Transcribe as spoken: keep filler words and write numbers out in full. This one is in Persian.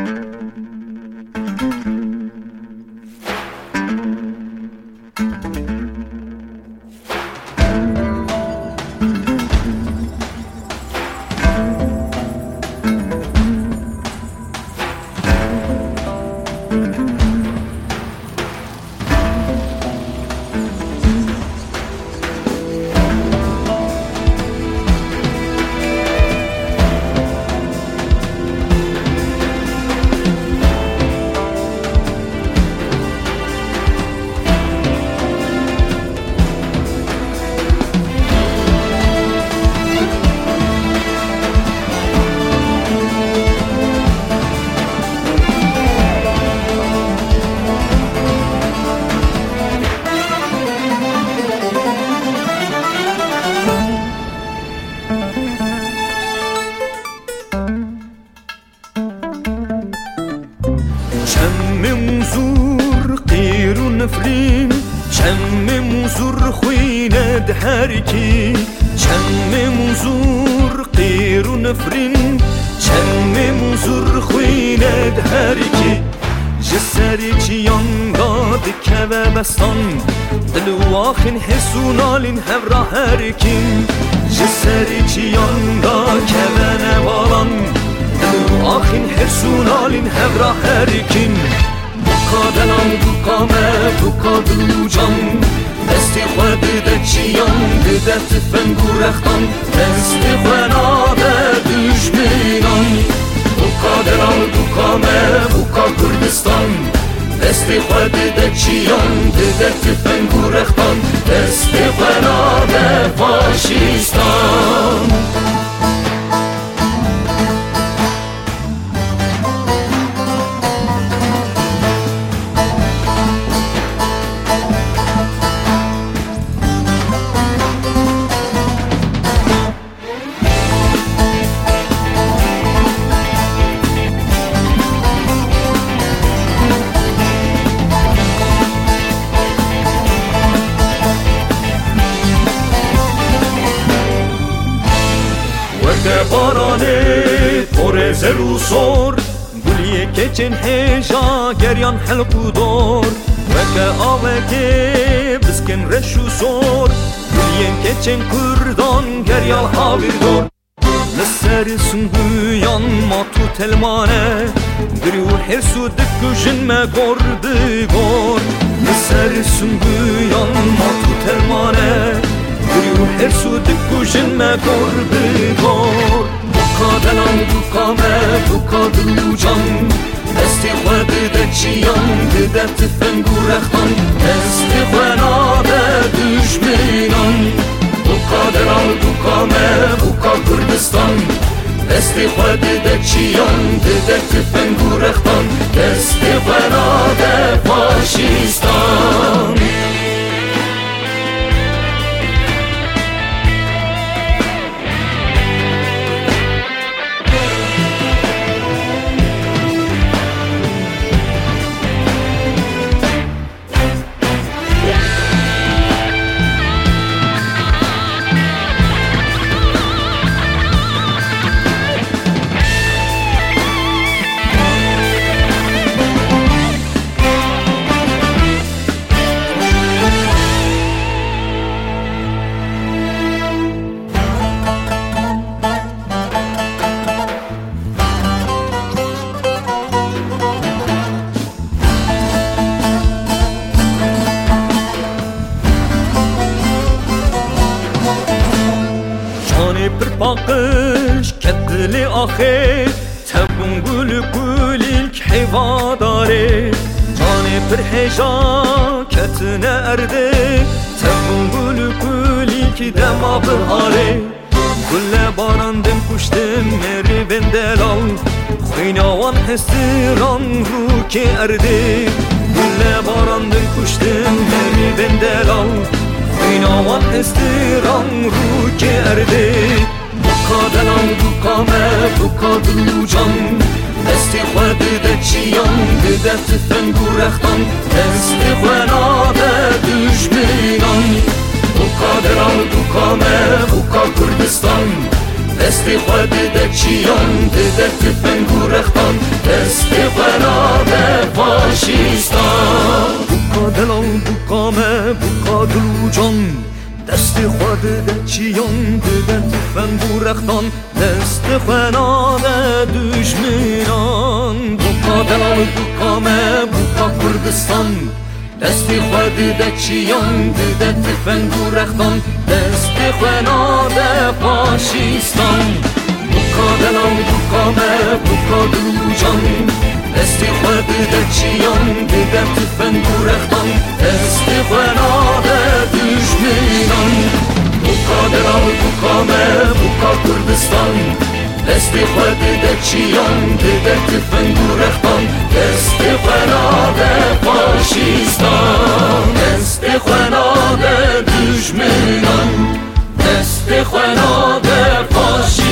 نفرین چم موزور خویند هرکی چم موزور قیر و نفرین چم موزور خویند هرکی جسری چیان داد که و بستان دلواخین حسونالین هورا هرکین جسری چیان داد که و نوالان دلواخین حسونالین هورا هرکین بکا دلان بکا مه بکا دلو جان دستی خود ده چیان ده تفنگو رختان دستی خوناده دشمنان بکا دلان بکا مه بکا کردستان دستی خود ده چیان ده تفنگو رختان دستی خوناده فاشیستان بارانه پر زرو سور گلیه که چن هجا گریان حلقو دور وکه آوه که بسکن رشو سور گلیه که چن کردان گریال حاویر دور لسر سنبویان ما تو تلمانه گریو حسو دکو جن ما گرده گور لسر سنبویان ما تو تلمانه گریو حسو دکو جن ما گرده گور بکا دلان بکا مه بکا دلو جان دستی خود ده چیان ده تفنگو رختان دستی خوناده دشمنان بکا دلان بکا مه بکا کردستان دستی خود ده چیان ده تفنگو رختان دستی خوناده فاشیستان پر باقش کدلی آخه تبون گل گلیک حیوا داره جان پر هجا کتنه ارده تبون گل گلیک دما بهاره گل باراندم کشتم مری بندلال خویناوان حسیران رو که ارده گل باراندم کشتم مری بندلال خویناوان حسیران رو که ارده بکا دلان بکا مه بکا دلو جان دستی خود ده چیان ده تفنگو رختان دستی خوناده دشمنان بکا دلان بکا مه بکا کردستان دستی خود ده چیان ده تفنگو رختان دستی خود ده چیان ده تفن بورختان دست خوانان دشمنان بوکا دلال بوکا مه بوکا کردستان دست خود ده چیان ده تفن بورختان دست خوانان فاشیستان بوکا دلال بوکا مه بوکا دروجان دست خود ده چیان ده تفن بورختان دست خوانان دشمنان بوکا دلال بوکا مه بوکا کردستان دست خود ده چیان ده تفن بورختان دست خوانان فاشیستان دست خوانان دشمنان دست خوانان فاشیستان